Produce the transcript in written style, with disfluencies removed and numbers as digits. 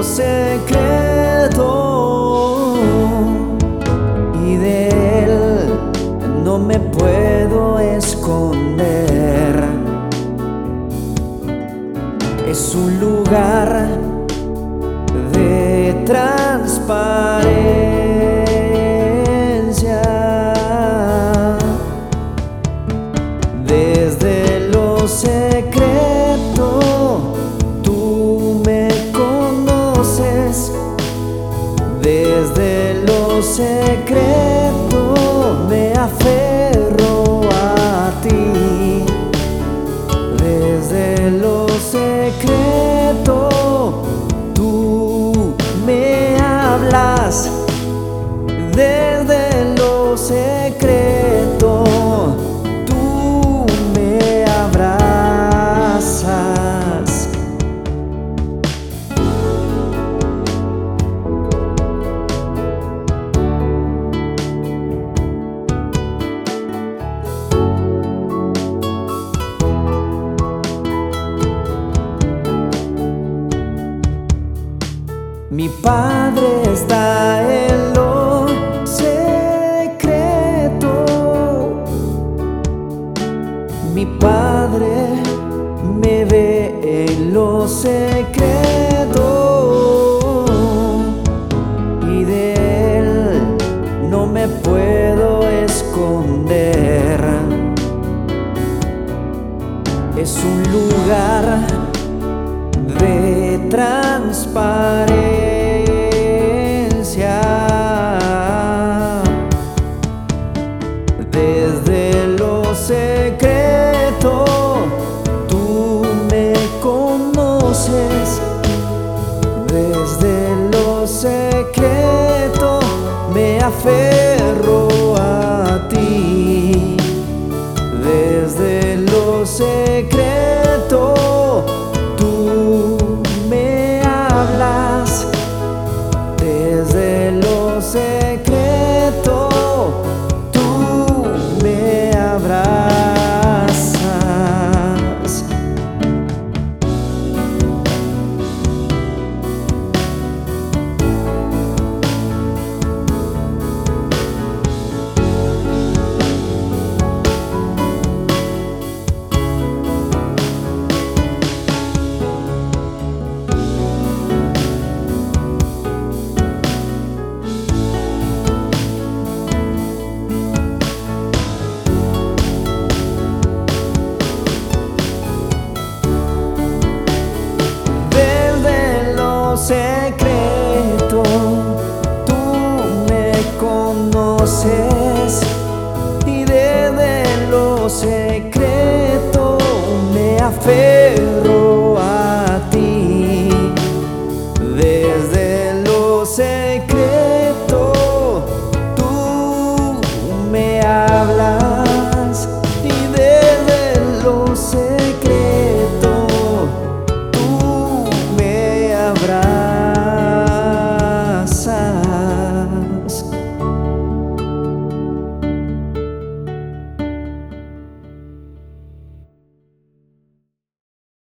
lo secreto y de él no me puedo esconder. Es un lugar de transparencia. Desde lo secreto tú me conoces. Desde lo secreto me aferro a ti. Desde lo secreto tú me hablas. Desde lo secreto tú me abrazas. Mi Padre está en lo secreto. Mi Padre me ve en lo secreto y de él no me puedo esconder. Es un lugar de transparencia. Desde lo secreto tú me conoces. Desde lo secreto me aferro a ti. Desde lo secreto tú me hablas. Desde lo secreto tú me abrazas. Secreto